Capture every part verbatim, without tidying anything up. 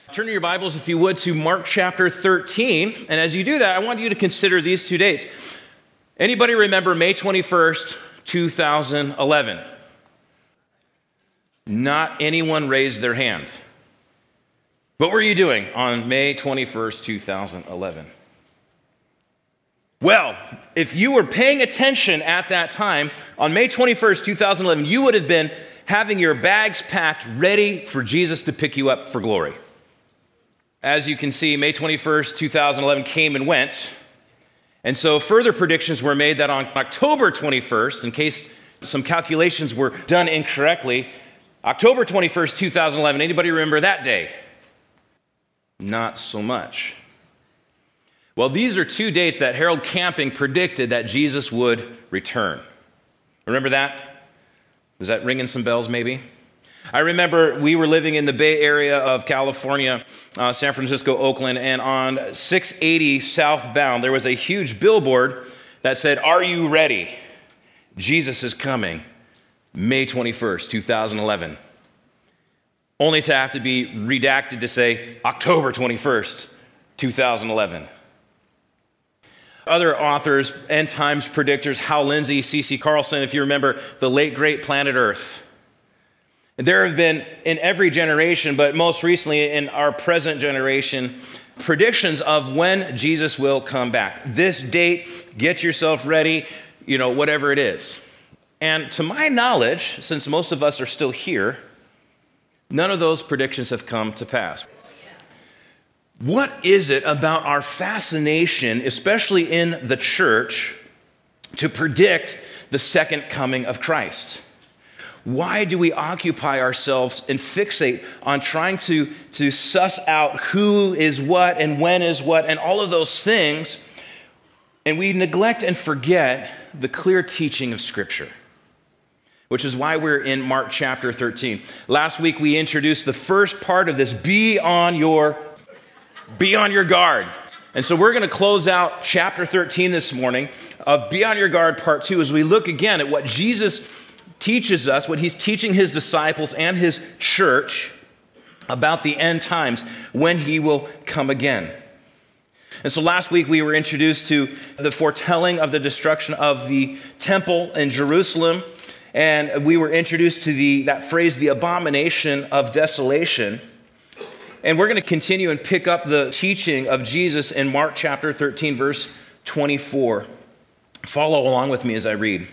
Turn to your Bibles, if you would, to Mark chapter thirteen. And as you do that, I want you to consider these two dates. Anybody remember May twenty-first, two thousand eleven? Not anyone raised their hand. What were you doing on May twenty-first, two thousand eleven? Well, if you were paying attention at that time, on May twenty-first, two thousand eleven, you would have been having your bags packed, ready for Jesus to pick you up for glory. As you can see, May twenty-first, two thousand eleven came and went. And so further predictions were made that on October twenty-first, in case some calculations were done incorrectly, October twenty-first, two thousand eleven, anybody remember that day? Not so much. Well, these are two dates that Harold Camping predicted that Jesus would return. Remember that? Is that ringing some bells maybe? I remember we were living in the Bay Area of California, uh, San Francisco, Oakland, and on six eighty southbound, there was a huge billboard that said, "Are you ready? Jesus is coming, May twenty-first, two thousand eleven. Only to have to be redacted to say October twenty-first, two thousand eleven. Other authors, end times predictors, Hal Lindsey, C C Carlson, if you remember the late great Planet Earth. There have been in every generation, but most recently in our present generation, predictions of when Jesus will come back. This date, get yourself ready, you know, whatever it is. And to my knowledge, since most of us are still here, none of those predictions have come to pass. What is it about our fascination, especially in the church, to predict the second coming of Christ? Why do we occupy ourselves and fixate on trying to, to suss out who is what and when is what and all of those things, and we neglect and forget the clear teaching of Scripture? Which is why we're in Mark chapter thirteen. Last week we introduced the first part of this, be on your, be on your guard. And so we're going to close out chapter thirteen this morning of Be on Your Guard part two as we look again at what Jesus teaches us, what he's teaching his disciples and his church about the end times when he will come again. And so last week we were introduced to the foretelling of the destruction of the temple in Jerusalem, and we were introduced to the that phrase, the abomination of desolation. And we're going to continue and pick up the teaching of Jesus in Mark chapter thirteen, verse twenty-four. Follow along with me as I read.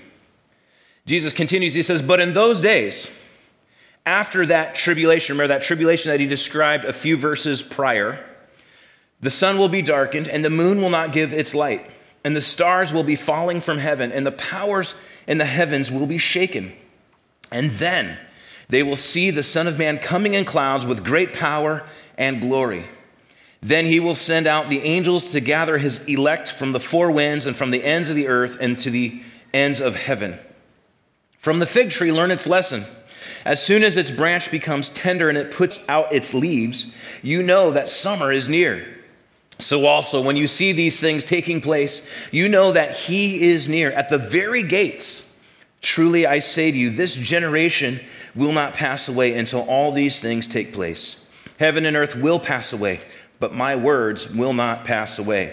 Jesus continues, he says, "But in those days, after that tribulation," remember that tribulation that he described a few verses prior, "the sun will be darkened, and the moon will not give its light, and the stars will be falling from heaven, and the powers in the heavens will be shaken. And then they will see the Son of Man coming in clouds with great power and glory. Then he will send out the angels to gather his elect from the four winds and from the ends of the earth and to the ends of heaven. From the fig tree, learn its lesson. As soon as its branch becomes tender and it puts out its leaves, you know that summer is near. So also, when you see these things taking place, you know that he is near, at the very gates. Truly, I say to you, this generation will not pass away until all these things take place. Heaven and earth will pass away, but my words will not pass away.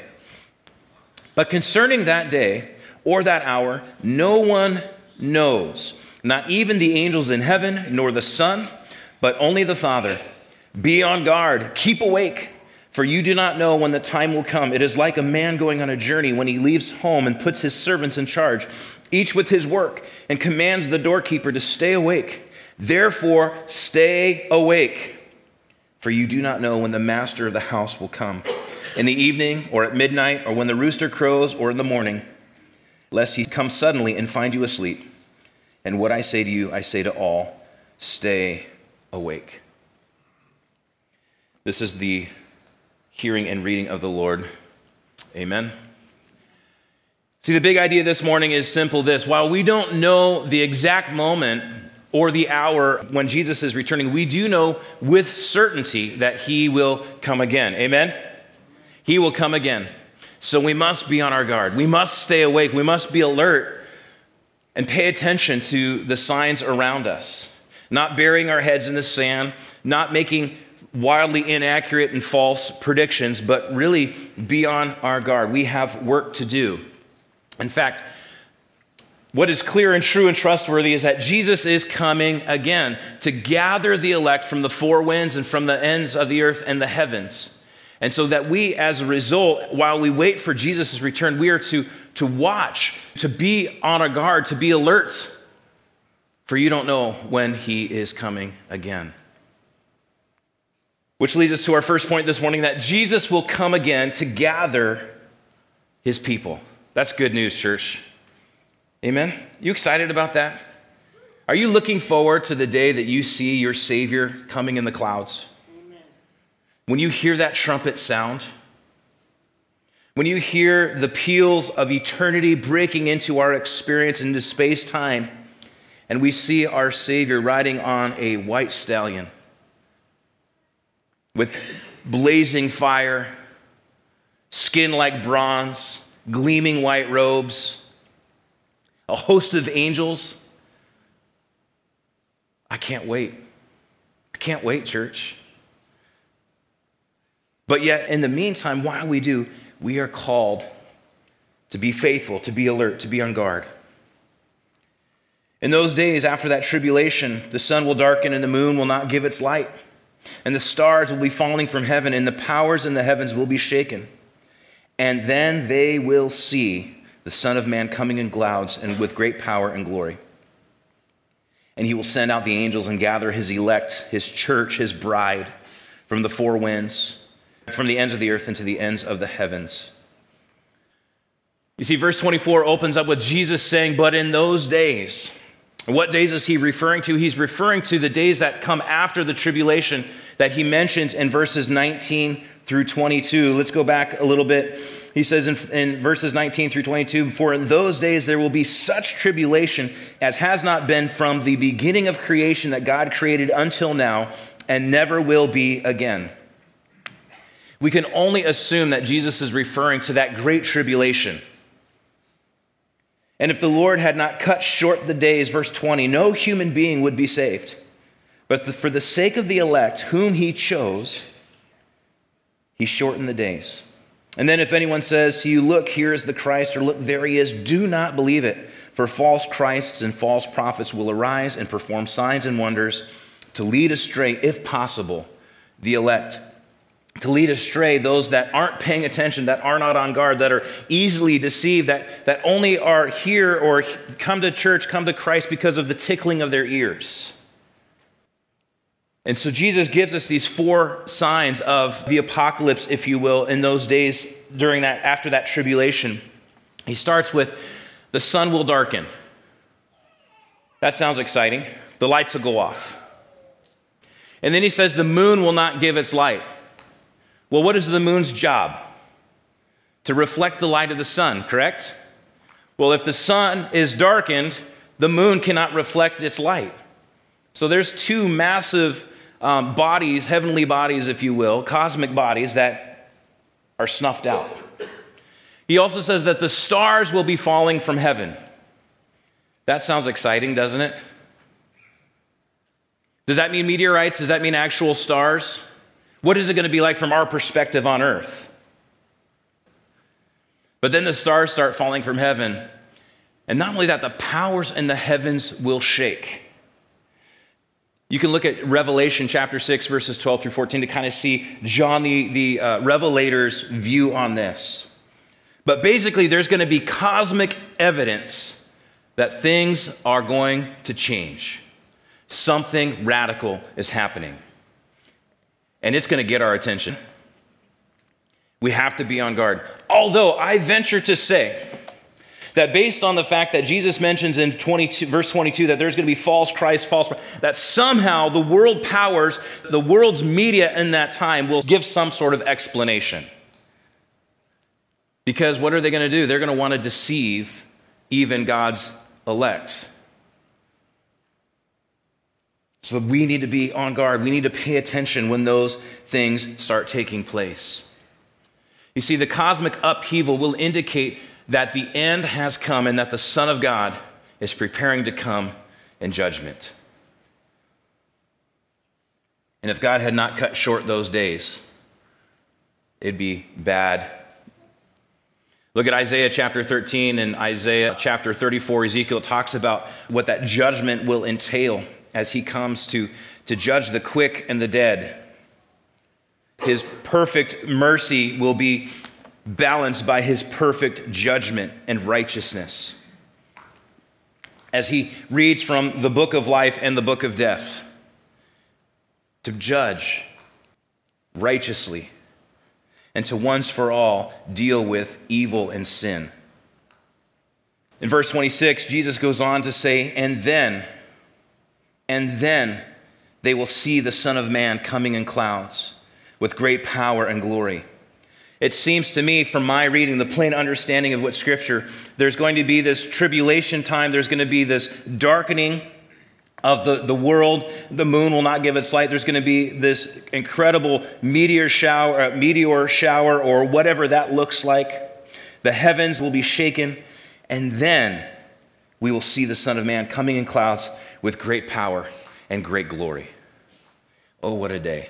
But concerning that day or that hour, no one knows, not even the angels in heaven, nor the Son, but only the Father. Be on guard, keep awake, for you do not know when the time will come. It is like a man going on a journey when he leaves home and puts his servants in charge, each with his work, and commands the doorkeeper to stay awake. Therefore, stay awake, for you do not know when the master of the house will come, in the evening or at midnight or when the rooster crows or in the morning, lest he come suddenly and find you asleep. And what I say to you, I say to all, stay awake." This is the hearing and reading of the Lord. Amen. See, the big idea this morning is simple this. While we don't know the exact moment or the hour when Jesus is returning, we do know with certainty that he will come again. Amen? He will come again. So we must be on our guard. We must stay awake. We must be alert and pay attention to the signs around us. Not burying our heads in the sand, not making wildly inaccurate and false predictions, but really be on our guard. We have work to do. In fact, what is clear and true and trustworthy is that Jesus is coming again to gather the elect from the four winds and from the ends of the earth and the heavens. And so that we, as a result, while we wait for Jesus' return, we are to, to watch, to be on our guard, to be alert, for you don't know when he is coming again. Which leads us to our first point this morning, that Jesus will come again to gather his people. That's good news, church. Amen? You excited about that? Are you looking forward to the day that you see your Savior coming in the clouds? Amen. When you hear that trumpet sound, when you hear the peals of eternity breaking into our experience into space-time, and we see our Savior riding on a white stallion with blazing fire, skin like bronze, gleaming white robes, a host of angels. I can't wait. I can't wait, church. But yet, in the meantime, while we do, we are called to be faithful, to be alert, to be on guard. In those days after that tribulation, the sun will darken and the moon will not give its light, and the stars will be falling from heaven, and the powers in the heavens will be shaken. And then they will see the Son of Man coming in clouds and with great power and glory. And he will send out the angels and gather his elect, his church, his bride, from the four winds, from the ends of the earth and to the ends of the heavens. You see, verse twenty-four opens up with Jesus saying, but in those days. What days is he referring to? He's referring to the days that come after the tribulation that he mentions in verses nineteen through twenty-two. Let's go back a little bit. He says in, in verses nineteen through twenty-two, for in those days there will be such tribulation as has not been from the beginning of creation that God created until now, and never will be again. We can only assume that Jesus is referring to that great tribulation. And if the Lord had not cut short the days, verse twenty, no human being would be saved. But the, for the sake of the elect, whom he chose, he shortened the days. And then if anyone says to you, look, here is the Christ, or look, there he is, do not believe it. For false Christs and false prophets will arise and perform signs and wonders to lead astray, if possible, the elect. To lead astray those that aren't paying attention, that are not on guard, that are easily deceived, that, that only are here or come to church, come to Christ because of the tickling of their ears. And so Jesus gives us these four signs of the apocalypse, if you will, in those days during that, after that tribulation. He starts with the sun will darken. That sounds exciting. The lights will go off. And then he says the moon will not give its light. Well, what is the moon's job? To reflect the light of the sun, correct? Well, if the sun is darkened, the moon cannot reflect its light. So there's two massive um, bodies, heavenly bodies, if you will, cosmic bodies that are snuffed out. He also says that the stars will be falling from heaven. That sounds exciting, doesn't it? Does that mean meteorites? Does that mean actual stars? What is it going to be like from our perspective on earth? But then the stars start falling from heaven. And not only that, the powers in the heavens will shake. You can look at Revelation chapter six, verses twelve through fourteen to kind of see John the, the uh, Revelator's view on this. But basically, there's going to be cosmic evidence that things are going to change. Something radical is happening. And it's going to get our attention. We have to be on guard. Although I venture to say that based on the fact that Jesus mentions in twenty-two, verse twenty-two that there's going to be false Christ, false, that somehow the world powers, the world's media in that time will give some sort of explanation. Because what are they going to do? They're going to want to deceive even God's elect. So we need to be on guard. We need to pay attention when those things start taking place. You see, the cosmic upheaval will indicate that the end has come and that the Son of God is preparing to come in judgment. And if God had not cut short those days, it'd be bad. Look at Isaiah chapter thirteen and Isaiah chapter thirty-four. Ezekiel talks about what that judgment will entail as he comes to, to judge the quick and the dead. His perfect mercy will be balanced by his perfect judgment and righteousness. As he reads from the book of life and the book of death, to judge righteously and to once for all deal with evil and sin. In verse twenty-six, Jesus goes on to say, and then, and then they will see the Son of Man coming in clouds with great power and glory. It seems to me from my reading, the plain understanding of what Scripture, there's going to be this tribulation time, there's going to be this darkening of the, the world. The moon will not give its light. There's going to be this incredible meteor shower, uh, meteor shower, or whatever that looks like. The heavens will be shaken, and then we will see the Son of Man coming in clouds with great power and great glory. Oh, what a day.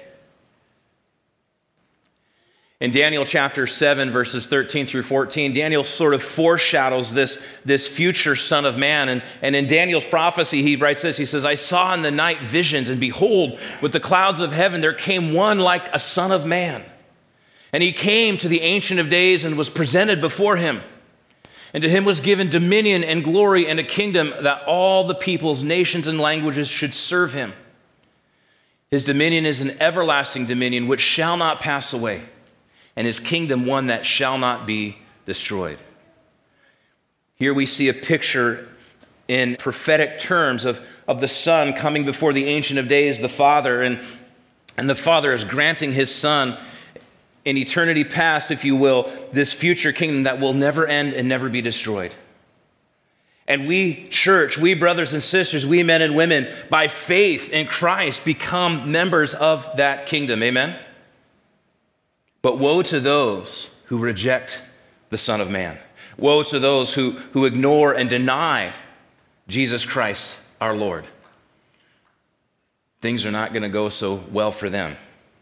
In Daniel chapter seven, verses thirteen through fourteen, Daniel sort of foreshadows this, this future Son of Man. And, and in Daniel's prophecy, he writes this. He says, I saw in the night visions, and behold, with the clouds of heaven, there came one like a Son of Man. And he came to the Ancient of Days and was presented before him. And to him was given dominion and glory and a kingdom that all the peoples, nations, and languages should serve him. His dominion is an everlasting dominion which shall not pass away, and his kingdom one that shall not be destroyed. Here we see a picture in prophetic terms of, of the Son coming before the Ancient of Days, the Father, and, and the Father is granting his Son in eternity past, if you will, this future kingdom that will never end and never be destroyed. And we, church, we brothers and sisters, we men and women, by faith in Christ, become members of that kingdom. Amen? But woe to those who reject the Son of Man. Woe to those who, who ignore and deny Jesus Christ, our Lord. Things are not going to go so well for them.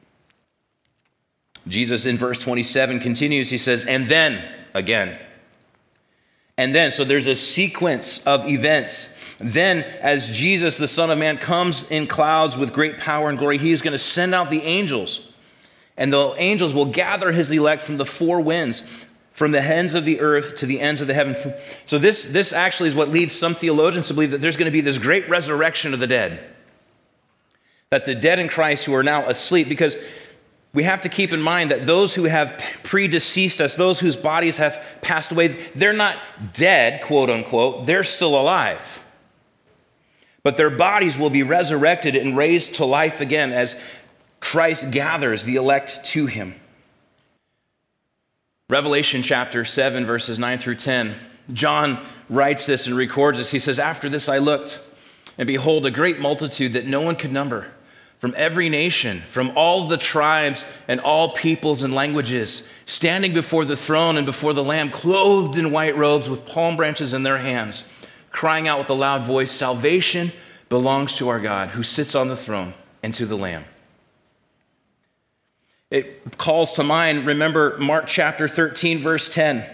Jesus in verse twenty-seven continues, he says, and then, again, and then, so there's a sequence of events. Then, as Jesus, the Son of Man, comes in clouds with great power and glory, he is going to send out the angels. And the angels will gather his elect from the four winds, from the ends of the earth to the ends of the heaven. So this, this actually is what leads some theologians to believe that there's going to be this great resurrection of the dead. That the dead in Christ who are now asleep, because we have to keep in mind that those who have predeceased us, those whose bodies have passed away, they're not dead, quote unquote, they're still alive. But their bodies will be resurrected and raised to life again as Christ gathers the elect to him. Revelation chapter seven, verses nine through ten. John writes this and records this. He says, after this I looked, and behold, a great multitude that no one could number, from every nation, from all the tribes and all peoples and languages, standing before the throne and before the Lamb, clothed in white robes with palm branches in their hands, crying out with a loud voice, salvation belongs to our God, who sits on the throne, and to the Lamb. It calls to mind, remember Mark chapter thirteen, verse ten,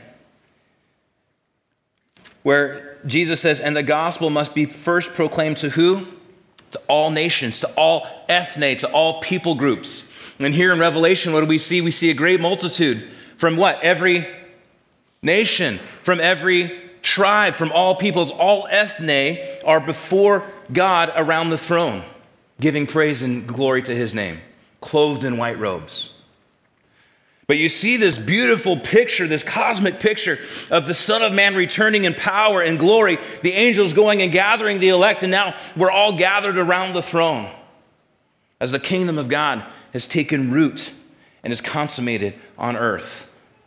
where Jesus says, and the gospel must be first proclaimed to who? To all nations, to all ethne, to all people groups. And here in Revelation, what do we see? We see a great multitude from what? Every nation, from every tribe, from all peoples, all ethne are before God around the throne, giving praise and glory to his name, clothed in white robes. But you see this beautiful picture, this cosmic picture of the Son of Man returning in power and glory, the angels going and gathering the elect, and now we're all gathered around the throne as the kingdom of God has taken root and is consummated on earth.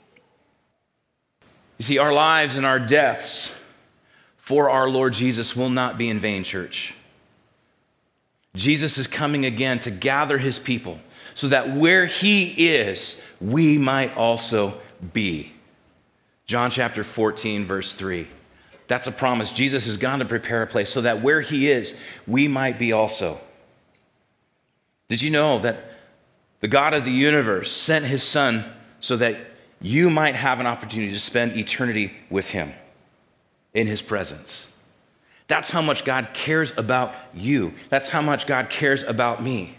You see, our lives and our deaths for our Lord Jesus will not be in vain, church. Jesus is coming again to gather his people so that where he is, we might also be. John chapter fourteen, verse three. That's a promise. Jesus has gone to prepare a place so that where he is, we might be also. Did you know that the God of the universe sent his son so that you might have an opportunity to spend eternity with him in his presence? That's how much God cares about you. That's how much God cares about me.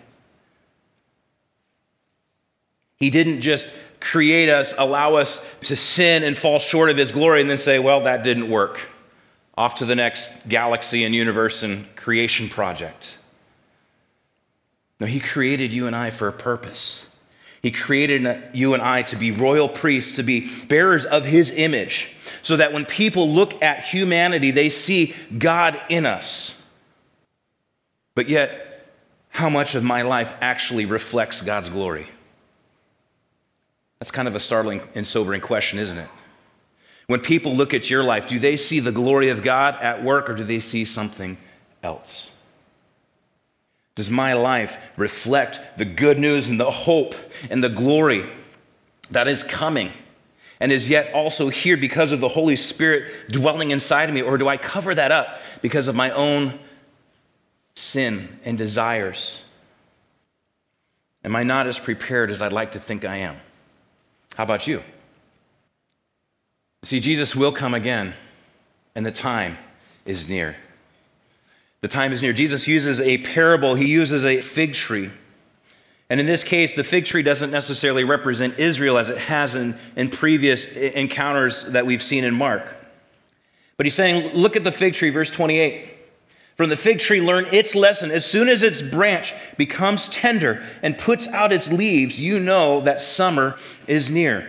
He didn't just create us, allow us to sin and fall short of his glory, and then say, well, that didn't work. Off to the next galaxy and universe and creation project. No, he created you and I for a purpose. He created you and I to be royal priests, to be bearers of his image, so that when people look at humanity, they see God in us. But yet, how much of my life actually reflects God's glory? That's kind of a startling and sobering question, isn't it? When people look at your life, do they see the glory of God at work, or do they see something else? Does my life reflect the good news and the hope and the glory that is coming and is yet also here because of the Holy Spirit dwelling inside of me? Or do I cover that up because of my own sin and desires? Am I not as prepared as I'd like to think I am? How about you? See, Jesus will come again, and the time is near. The time is near. Jesus uses a parable. He uses a fig tree. And in this case, the fig tree doesn't necessarily represent Israel as it has in, in previous encounters that we've seen in Mark. But he's saying, look at the fig tree, verse twenty-eight. From the fig tree, learn its lesson. As soon as its branch becomes tender and puts out its leaves, you know that summer is near.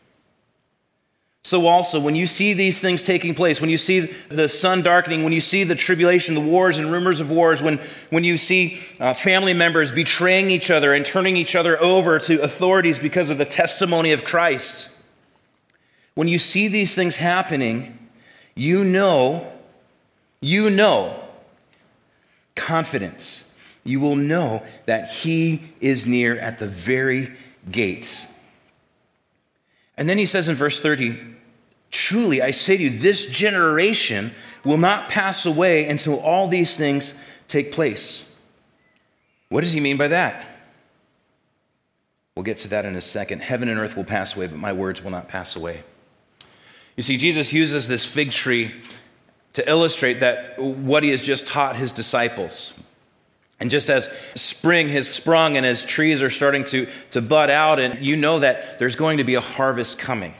So also, when you see these things taking place, when you see the sun darkening, when you see the tribulation, the wars and rumors of wars, when, when you see uh, family members betraying each other and turning each other over to authorities because of the testimony of Christ, when you see these things happening, you know, you know, confidence, you will know that he is near at the very gates. And then he says in verse thirty, truly I say to you, this generation will not pass away until all these things take place. What does he mean by that? We'll get to that in a second. Heaven and earth will pass away, but my words will not pass away. You see, Jesus uses this fig tree to illustrate that what he has just taught his disciples. And just as spring has sprung and as trees are starting to, to bud out, and you know that there's going to be a harvest coming.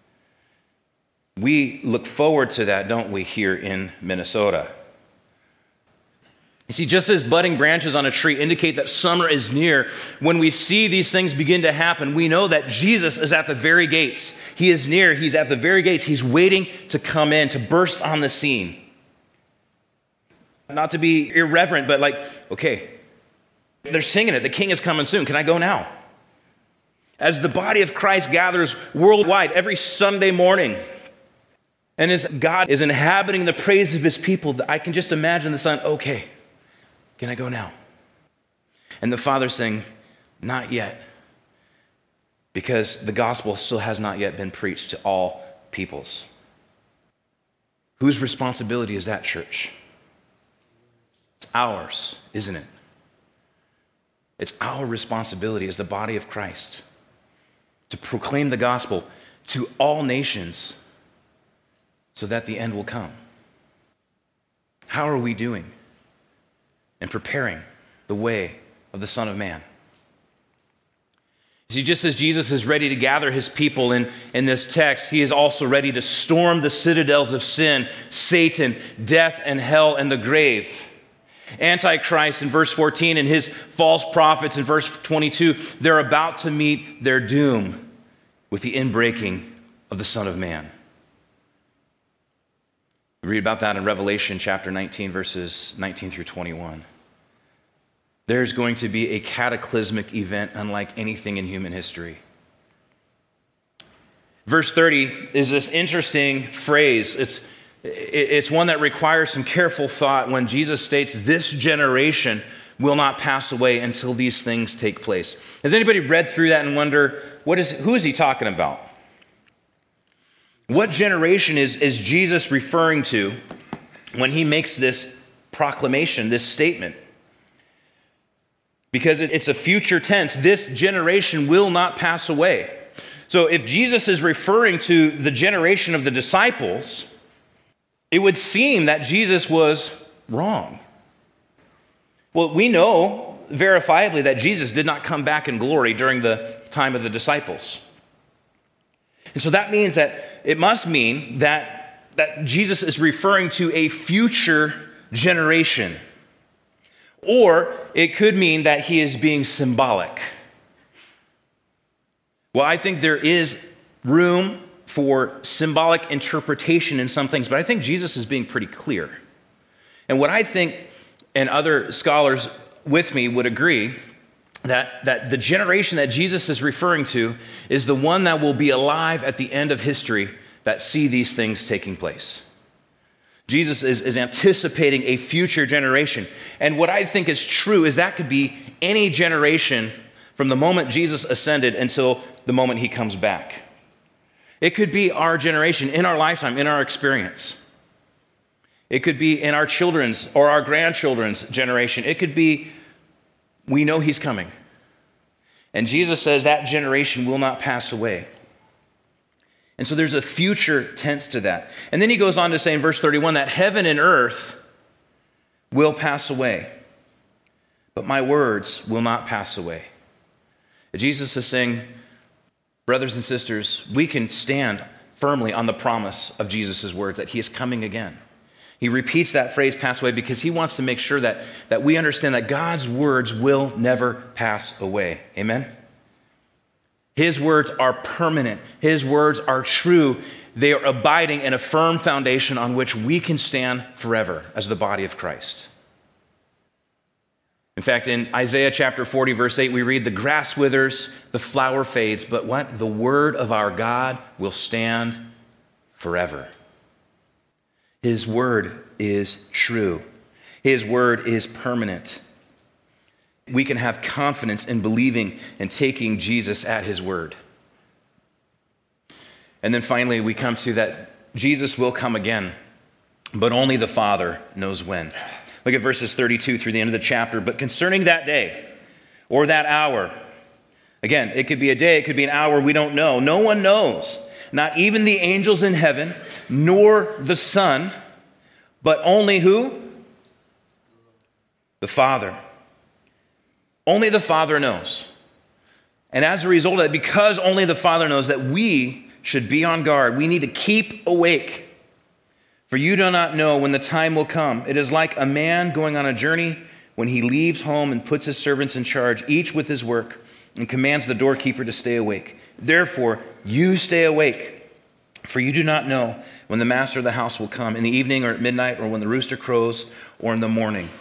We look forward to that, don't we, here in Minnesota? You see, just as budding branches on a tree indicate that summer is near, when we see these things begin to happen, we know that Jesus is at the very gates. He is near. He's at the very gates. He's waiting to come in, to burst on the scene. Not to be irreverent, but like, okay, they're singing it. The king is coming soon. Can I go now? As the body of Christ gathers worldwide every Sunday morning, and as God is inhabiting the praise of his people, I can just imagine the son, okay, can I go now? And the Father saying, not yet, because the gospel still has not yet been preached to all peoples. Whose responsibility is that, church? It's ours, isn't it? It's our responsibility as the body of Christ to proclaim the gospel to all nations so that the end will come. How are we doing in preparing the way of the Son of Man? See, just as Jesus is ready to gather his people in, in this text, he is also ready to storm the citadels of sin, Satan, death, and hell, and the grave. Antichrist in verse fourteen and his false prophets in verse twenty-two, they're about to meet their doom with the inbreaking of the Son of Man. We read about that in Revelation chapter nineteen, verses nineteen through twenty-one. There's going to be a cataclysmic event unlike anything in human history. Verse thirty is this interesting phrase. It's, it's one that requires some careful thought when Jesus states, this generation will not pass away until these things take place. Has anybody read through that and wonder, what is, who is he talking about? What generation is, is Jesus referring to when he makes this proclamation, this statement? because it's a future tense. This generation will not pass away. So if Jesus is referring to the generation of the disciples, it would seem that Jesus was wrong. Well, we know verifiably that Jesus did not come back in glory during the time of the disciples. And so that means that it must mean that, that Jesus is referring to a future generation. Or it could mean that he is being symbolic. Well, I think there is room for symbolic interpretation in some things, but I think Jesus is being pretty clear. And what I think, and other scholars with me would agree, that, that the generation that Jesus is referring to is the one that will be alive at the end of history that see these things taking place. Jesus is, is anticipating a future generation. And what I think is true is that could be any generation from the moment Jesus ascended until the moment he comes back. It could be our generation, in our lifetime, in our experience. It could be in our children's or our grandchildren's generation. It could be, we know he's coming. And Jesus says that generation will not pass away. And so there's a future tense to that. And then he goes on to say in verse thirty-one that heaven and earth will pass away, but my words will not pass away. Jesus is saying, brothers and sisters, we can stand firmly on the promise of Jesus' words that he is coming again. He repeats that phrase, pass away, because he wants to make sure that, that we understand that God's words will never pass away. Amen? His words are permanent. His words are true. They are abiding in a firm foundation on which we can stand forever as the body of Christ. In fact, in Isaiah chapter forty, verse eight, we read, the grass withers, the flower fades, but what? The word of our God will stand forever. His word is true. His word is permanent. We can have confidence in believing and taking Jesus at his word. And then finally, we come to that Jesus will come again, but only the Father knows when. Look at verses thirty-two through the end of the chapter. But concerning that day or that hour, again, it could be a day, it could be an hour, we don't know. No one knows, not even the angels in heaven, nor the Son, but only who? The Father. Only the Father knows. And as a result of that, because only the Father knows, that we should be on guard. We need to keep awake. For you do not know when the time will come. It is like a man going on a journey when he leaves home and puts his servants in charge, each with his work, and commands the doorkeeper to stay awake. Therefore, you stay awake, for you do not know when the master of the house will come, in the evening or at midnight, or when the rooster crows, or in the morning.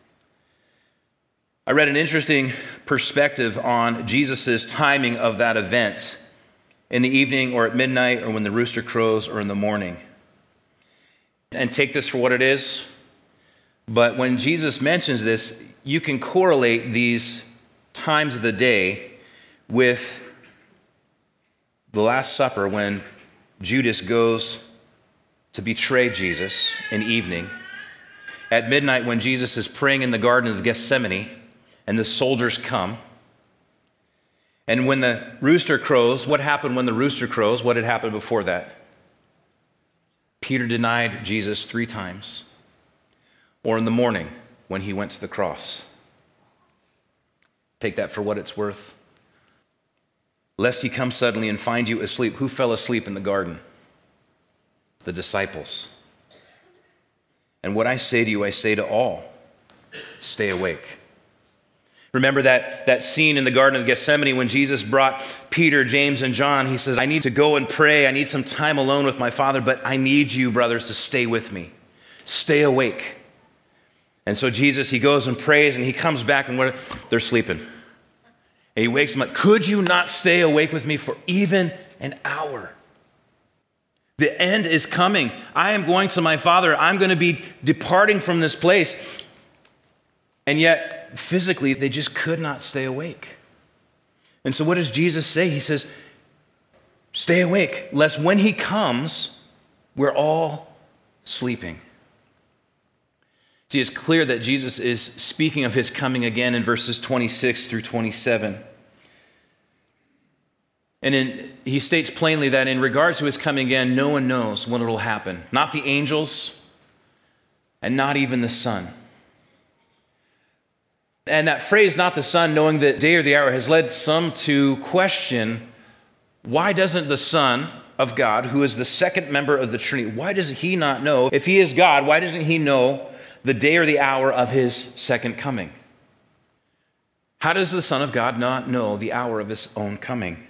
I read an interesting perspective on Jesus' timing of that event, in the evening or at midnight, or when the rooster crows, or in the morning. And take this for what it is, but when Jesus mentions this, you can correlate these times of the day with the Last Supper, when Judas goes to betray Jesus in evening. At midnight, when Jesus is praying in the Garden of Gethsemane and the soldiers come. And when the rooster crows, what happened when the rooster crows? What had happened before that? Peter denied Jesus three times. Or in the morning when he went to the cross. Take that for what it's worth. Lest he come suddenly and find you asleep. Who fell asleep in the garden? The disciples. And what I say to you, I say to all, stay awake. Remember that, that scene in the Garden of Gethsemane when Jesus brought Peter, James, and John. He says, I need to go and pray. I need some time alone with my Father, but I need you, brothers, to stay with me. Stay awake. And so Jesus, he goes and prays, and he comes back, and what, they're sleeping. And he wakes them up. Could you not stay awake with me for even an hour? The end is coming. I am going to my Father. I'm going to be departing from this place. And yet, physically, they just could not stay awake. And so what does Jesus say? He says, stay awake, lest when he comes, we're all sleeping. See, it's clear that Jesus is speaking of his coming again in verses twenty-six through twenty-seven. And in, he states plainly that in regards to his coming again, no one knows when it will happen. Not the angels, and not even the Son. And that phrase, not the Son, knowing the day or the hour, has led some to question, why doesn't the Son of God, who is the second member of the Trinity, why does he not know? If he is God, why doesn't he know the day or the hour of his second coming? How does the Son of God not know the hour of his own coming?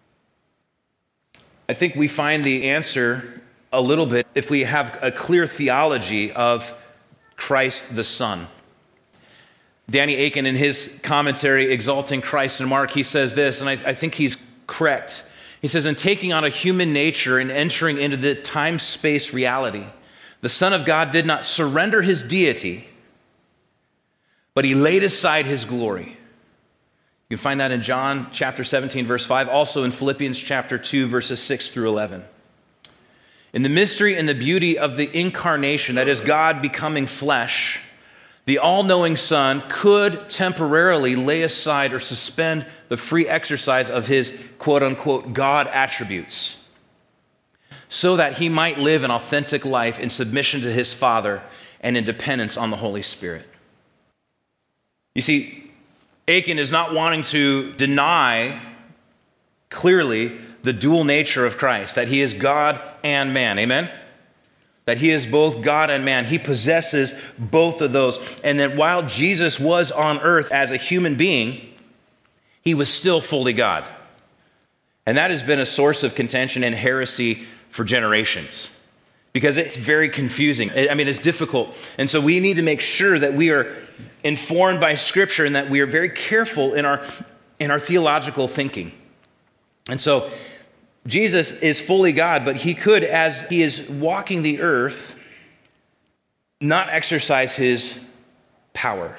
I think we find the answer a little bit if we have a clear theology of Christ the Son. Danny Akin, in his commentary, Exalting Christ in Mark, he says this, and I, I think he's correct. He says, in taking on a human nature and entering into the time-space reality, the Son of God did not surrender his deity, but he laid aside his glory. You can find that in John chapter seventeen, verse five, also in Philippians chapter two, verses six through eleven. In the mystery and the beauty of the incarnation, that is God becoming flesh, the all-knowing Son could temporarily lay aside or suspend the free exercise of his quote-unquote God attributes so that he might live an authentic life in submission to his Father and in dependence on the Holy Spirit. You see, Akin is not wanting to deny clearly the dual nature of Christ, that he is God and man. Amen? That he is both God and man. He possesses both of those. And that while Jesus was on earth as a human being, he was still fully God. And that has been a source of contention and heresy for generations because it's very confusing. I mean, it's difficult. And so we need to make sure that we are informed by Scripture and that we are very careful in our, in our theological thinking. And so Jesus is fully God, but he could, as he is walking the earth, not exercise his power.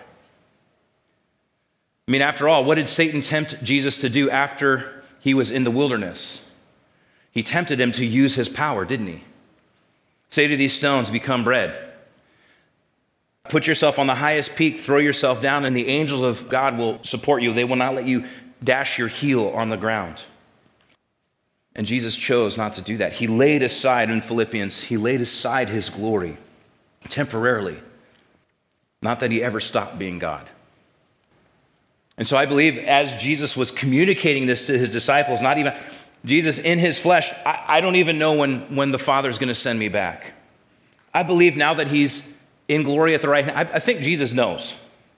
I mean, after all, what did Satan tempt Jesus to do after he was in the wilderness? He tempted him to use his power, didn't he? Say to these stones, become bread. Put yourself on the highest peak, throw yourself down, and the angels of God will support you. They will not let you dash your heel on the ground. And Jesus chose not to do that. He laid aside, in Philippians, he laid aside his glory temporarily. Not that he ever stopped being God. And so I believe as Jesus was communicating this to his disciples, not even Jesus in his flesh, I, I don't even know when, when the Father's going to send me back. I believe now that he's in glory at the right hand, I, I think Jesus knows.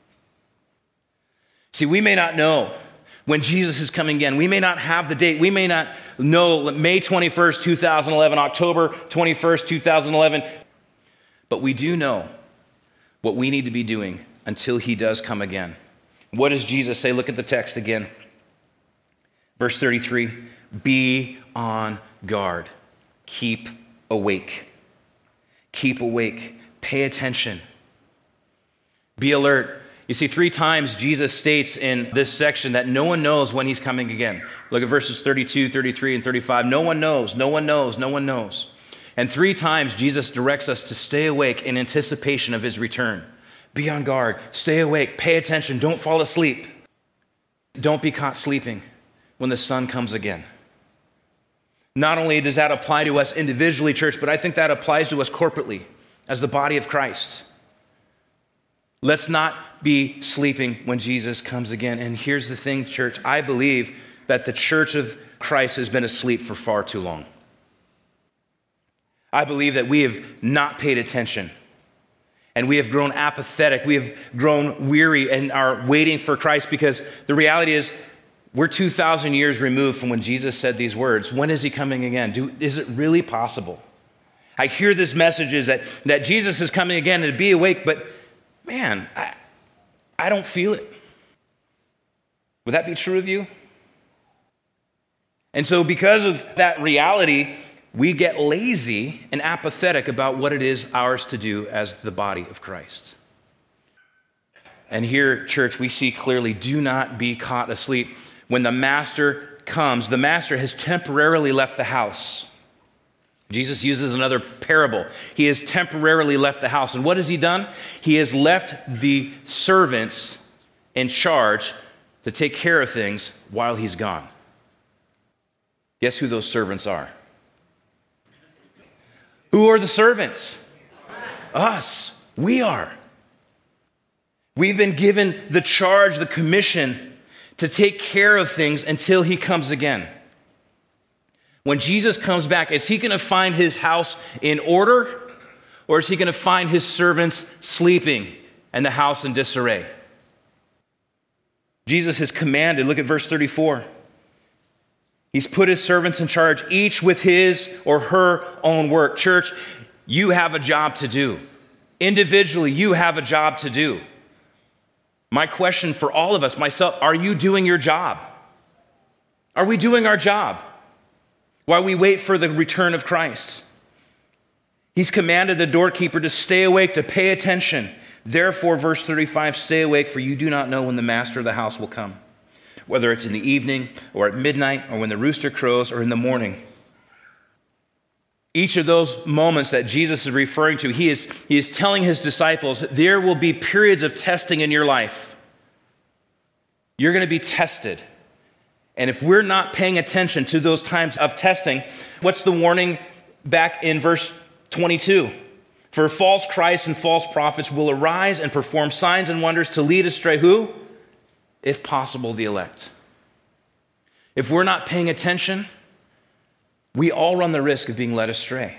See, we may not know when Jesus is coming again. We may not have the date. We may not know May twenty-first, two thousand eleven, October twenty-first, two thousand eleven. But we do know what we need to be doing until he does come again. What does Jesus say? Look at the text again. Verse thirty-three, be on guard. Keep awake. Keep awake. Pay attention. Be alert. You see, three times Jesus states in this section that no one knows when he's coming again. Look at verses thirty-two, thirty-three, and thirty-five. No one knows, no one knows, no one knows. And three times Jesus directs us to stay awake in anticipation of his return. Be on guard, stay awake, pay attention, don't fall asleep. Don't be caught sleeping when the sun comes again. Not only does that apply to us individually, church, but I think that applies to us corporately as the body of Christ. Let's not be sleeping when Jesus comes again. And here's the thing, church. I believe that the church of Christ has been asleep for far too long. I believe that we have not paid attention. And we have grown apathetic. We have grown weary and are waiting for Christ because the reality is we're two thousand years removed from when Jesus said these words. When is he coming again? Do, is it really possible? I hear these messages that, that Jesus is coming again and to be awake, but man, I, I don't feel it. Would that be true of you? And so because of that reality, we get lazy and apathetic about what it is ours to do as the body of Christ. And here, church, we see clearly, do not be caught asleep. When the master comes, the master has temporarily left the house. Jesus uses another parable. He has temporarily left the house. And what has he done? He has left the servants in charge to take care of things while he's gone. Guess who those servants are? Who are the servants? Us. Us. We are. We've been given the charge, the commission to take care of things until he comes again. When Jesus comes back, is he going to find his house in order, or is he going to find his servants sleeping and the house in disarray? Jesus has commanded, look at verse thirty-four. He's put his servants in charge, each with his or her own work. Church, you have a job to do. Individually, you have a job to do. My question for all of us, myself, are you doing your job? Are we doing our job while we wait for the return of Christ? He's commanded the doorkeeper to stay awake, to pay attention. Therefore, verse thirty-five, stay awake, for you do not know when the master of the house will come, whether it's in the evening or at midnight or when the rooster crows or in the morning. Each of those moments that Jesus is referring to, he is, he is telling his disciples, there will be periods of testing in your life. You're going to be tested. And if we're not paying attention to those times of testing, what's the warning back in verse twenty-two? For false Christs and false prophets will arise and perform signs and wonders to lead astray who? If possible, the elect. If we're not paying attention, we all run the risk of being led astray.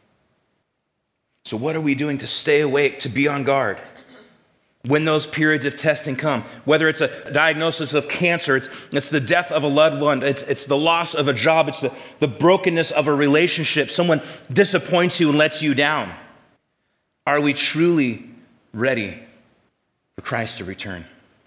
So what are we doing to stay awake, to be on guard when those periods of testing come? Whether it's a diagnosis of cancer, it's, it's the death of a loved one, it's, it's the loss of a job, it's the, the brokenness of a relationship, someone disappoints you and lets you down. Are we truly ready for Christ to return?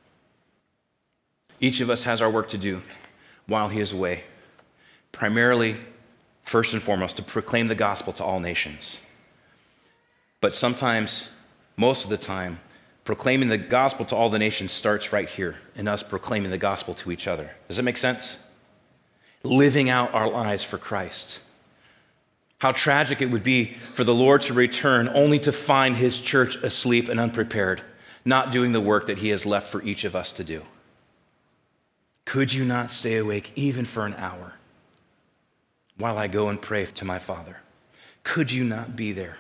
Each of us has our work to do while he is away. Primarily, first and foremost, to proclaim the gospel to all nations. But sometimes, most of the time, proclaiming the gospel to all the nations starts right here in us proclaiming the gospel to each other. Does that make sense? Living out our lives for Christ. How tragic it would be for the Lord to return only to find his church asleep and unprepared, not doing the work that he has left for each of us to do. Could you not stay awake even for an hour while I go and pray to my Father? Could you not be there?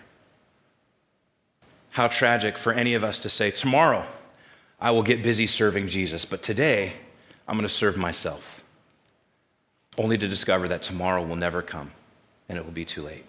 How tragic for any of us to say, tomorrow I will get busy serving Jesus, but today I'm going to serve myself, only to discover that tomorrow will never come and it will be too late.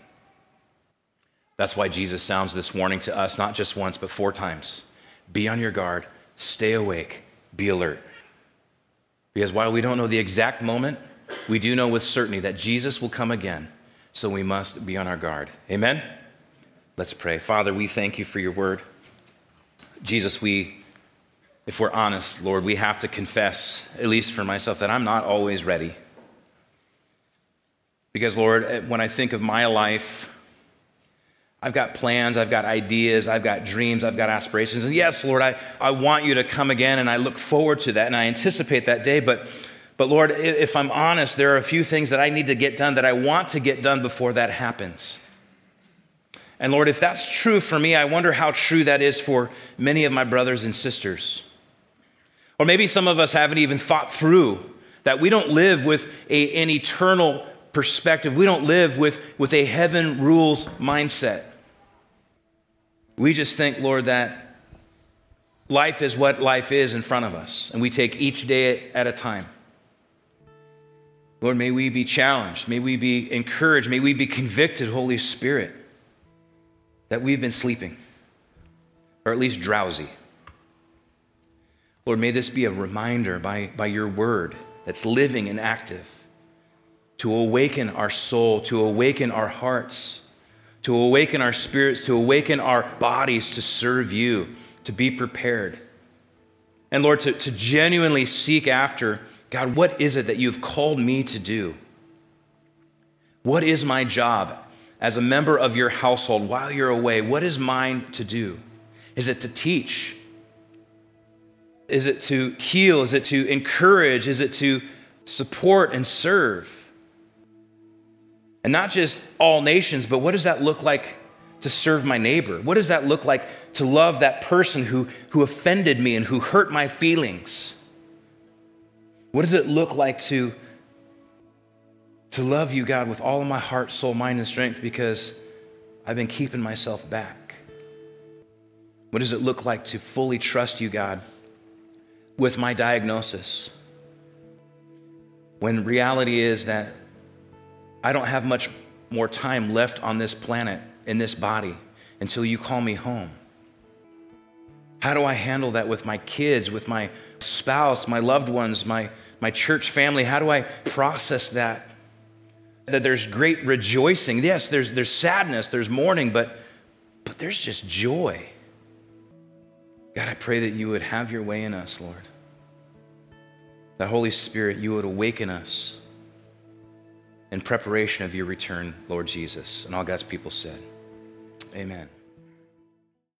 That's why Jesus sounds this warning to us, not just once, but four times. Be on your guard, stay awake, be alert. Because while we don't know the exact moment, we do know with certainty that Jesus will come again, so we must be on our guard. Amen? Let's pray. Father, we thank you for your word. Jesus, we, if we're honest, Lord, we have to confess, at least for myself, that I'm not always ready. Because, Lord, when I think of my life, I've got plans, I've got ideas, I've got dreams, I've got aspirations. And yes, Lord, I, I want you to come again, and I look forward to that, and I anticipate that day. But, but Lord, if I'm honest, there are a few things that I need to get done that I want to get done before that happens. And Lord, if that's true for me, I wonder how true that is for many of my brothers and sisters. Or maybe some of us haven't even thought through that we don't live with a, an eternal perspective. We don't live with, with a heaven rules mindset. We just think, Lord, that life is what life is in front of us, and we take each day at a time. Lord, may we be challenged. May we be encouraged. May we be convicted, Holy Spirit, that we've been sleeping, or at least drowsy. Lord, may this be a reminder by, by your word that's living and active to awaken our soul, to awaken our hearts, to awaken our spirits, to awaken our bodies to serve you, to be prepared. And Lord, to, to genuinely seek after, God, what is it that you've called me to do? What is my job as a member of your household while you're away? What is mine to do? Is it to teach? Is it to heal? Is it to encourage? Is it to support and serve? And not just all nations, but what does that look like to serve my neighbor? What does that look like to love that person who, who offended me and who hurt my feelings? What does it look like to, to love you, God, with all of my heart, soul, mind, and strength because I've been keeping myself back? What does it look like to fully trust you, God, with my diagnosis? When reality is that I don't have much more time left on this planet, in this body, until you call me home. How do I handle that with my kids, with my spouse, my loved ones, my, my church family? How do I process that? That there's great rejoicing. Yes, there's, there's sadness, there's mourning, but, but there's just joy. God, I pray that you would have your way in us, Lord. That Holy Spirit, you would awaken us in preparation of your return, Lord Jesus. And all God's people said, amen.